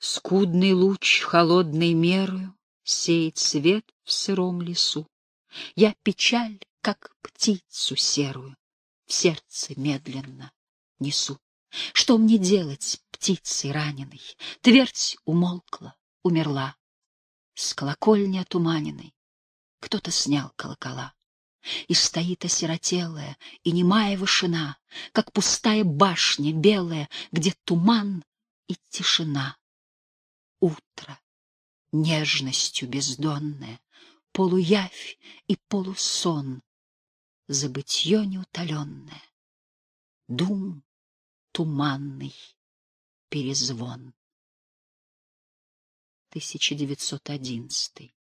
Скудный луч холодной мерою сеет свет в сыром лесу. Я печаль, как птицу серую, в сердце медленно несу. Что мне делать, птицей раненой? Твердь умолкла, умерла. С колокольни отуманенной кто-то снял колокола. И стоит осиротелая и немая вышина, как пустая башня белая, где туман и тишина. Утро, нежностью бездонное, полуявь и полусон, забытье неутоленное, дум туманный перезвон. 1911